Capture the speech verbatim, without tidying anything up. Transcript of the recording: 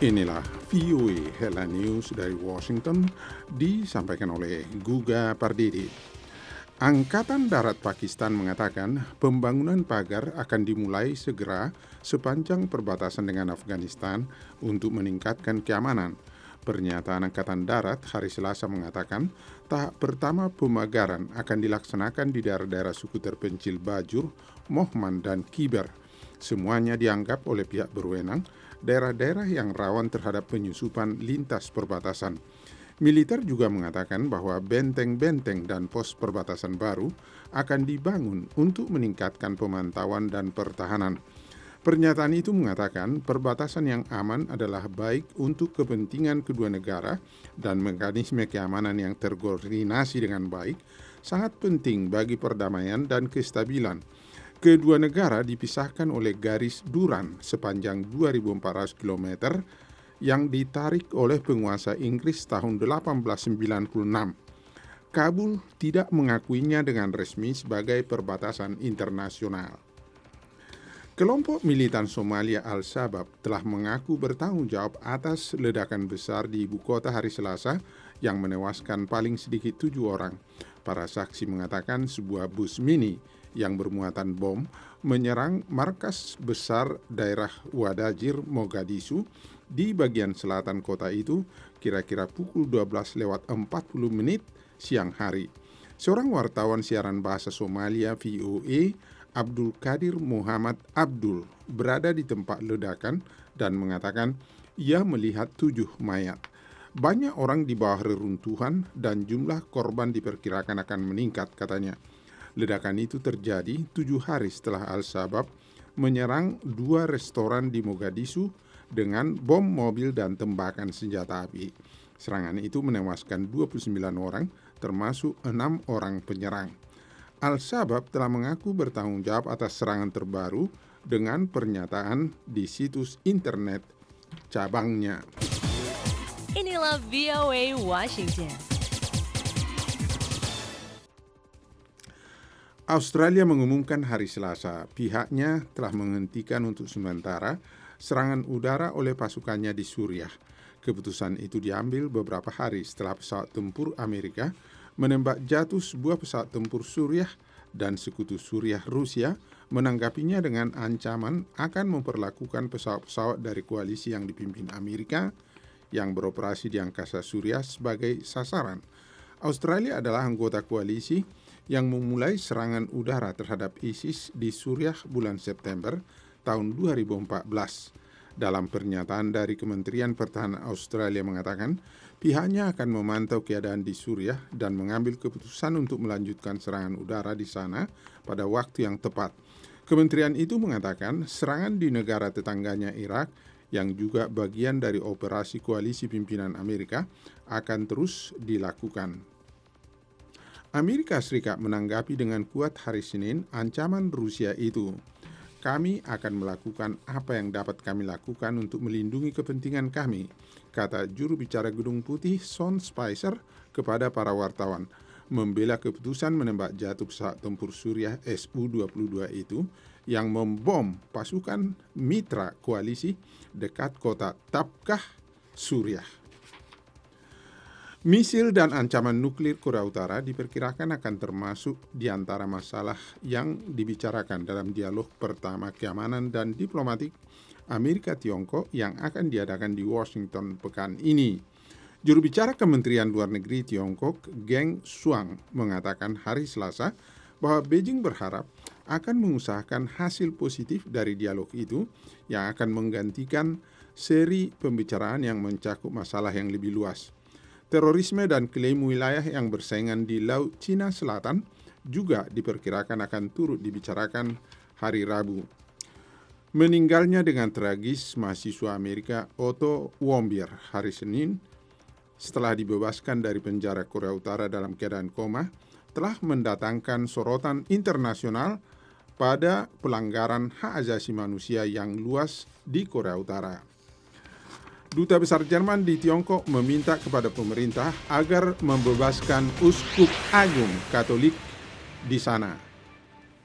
Inilah V O A Headline News dari Washington, disampaikan oleh Guga Pardede. Angkatan Darat Pakistan mengatakan pembangunan pagar akan dimulai segera sepanjang perbatasan dengan Afghanistan untuk meningkatkan keamanan. Pernyataan Angkatan Darat hari Selasa mengatakan tahap pertama pemagaran akan dilaksanakan di daerah-daerah suku terpencil Bajur, Mohman, dan Khyber. Semuanya dianggap oleh pihak berwenang daerah-daerah yang rawan terhadap penyusupan lintas perbatasan. Militer juga mengatakan bahwa benteng-benteng dan pos perbatasan baru akan dibangun untuk meningkatkan pemantauan dan pertahanan. Pernyataan itu mengatakan perbatasan yang aman adalah baik untuk kepentingan kedua negara dan mekanisme keamanan yang terkoordinasi dengan baik sangat penting bagi perdamaian dan kestabilan. Kedua negara dipisahkan oleh garis Duran sepanjang dua ribu empat ratus kilometer yang ditarik oleh penguasa Inggris tahun delapan belas sembilan puluh enam. Kabul tidak mengakuinya dengan resmi sebagai perbatasan internasional. Kelompok militan Somalia Al-Shabaab telah mengaku bertanggung jawab atas ledakan besar di ibu kota hari Selasa yang menewaskan paling sedikit tujuh orang. Para saksi mengatakan sebuah bus mini yang bermuatan bom menyerang markas besar daerah Wadajir, Mogadishu di bagian selatan kota itu kira-kira pukul dua belas lewat empat puluh menit siang hari. Seorang wartawan siaran bahasa Somalia V O A, Abdul Qadir Muhammad Abdul, berada di tempat ledakan dan mengatakan ia melihat tujuh mayat. Banyak orang di bawah reruntuhan dan jumlah korban diperkirakan akan meningkat, katanya. Ledakan itu terjadi tujuh hari setelah Al-Shabaab menyerang dua restoran di Mogadishu dengan bom mobil dan tembakan senjata api. Serangan itu menewaskan dua puluh sembilan orang, termasuk enam orang penyerang. Al-Shabaab telah mengaku bertanggung jawab atas serangan terbaru dengan pernyataan di situs internet cabangnya. Inilah V O A Washington. Australia mengumumkan hari Selasa pihaknya telah menghentikan untuk sementara serangan udara oleh pasukannya di Suriah. Keputusan itu diambil beberapa hari setelah pesawat tempur Amerika menembak jatuh sebuah pesawat tempur Suriah dan sekutu Suriah Rusia menanggapinya dengan ancaman akan memperlakukan pesawat-pesawat dari koalisi yang dipimpin Amerika yang beroperasi di angkasa Suriah sebagai sasaran. Australia adalah anggota koalisi yang memulai serangan udara terhadap ISIS di Suriah bulan September tahun dua ribu empat belas. Dalam pernyataan dari Kementerian Pertahanan Australia mengatakan, pihaknya akan memantau keadaan di Suriah dan mengambil keputusan untuk melanjutkan serangan udara di sana pada waktu yang tepat. Kementerian itu mengatakan serangan di negara tetangganya Irak yang juga bagian dari operasi koalisi pimpinan Amerika akan terus dilakukan. Amerika Serikat menanggapi dengan kuat hari Senin ancaman Rusia itu. Kami akan melakukan apa yang dapat kami lakukan untuk melindungi kepentingan kami, kata juru bicara Gedung Putih Sean Spicer kepada para wartawan, membela keputusan menembak jatuh pesawat tempur Suriah S U dua puluh dua itu yang membom pasukan mitra koalisi dekat kota Tabkah, Suriah. Misil dan ancaman nuklir Korea Utara diperkirakan akan termasuk di antara masalah yang dibicarakan dalam dialog pertama keamanan dan diplomatik Amerika-Tiongkok yang akan diadakan di Washington pekan ini. Juru bicara Kementerian Luar Negeri Tiongkok, Geng Shuang, mengatakan hari Selasa bahwa Beijing berharap akan mengusahakan hasil positif dari dialog itu yang akan menggantikan seri pembicaraan yang mencakup masalah yang lebih luas. Terorisme dan klaim wilayah yang bersaingan di Laut Cina Selatan juga diperkirakan akan turut dibicarakan hari Rabu. Meninggalnya dengan tragis mahasiswa Amerika Otto Warmbier hari Senin setelah dibebaskan dari penjara Korea Utara dalam keadaan koma telah mendatangkan sorotan internasional pada pelanggaran hak asasi manusia yang luas di Korea Utara. Duta Besar Jerman di Tiongkok meminta kepada pemerintah agar membebaskan Uskup Agung Katolik di sana.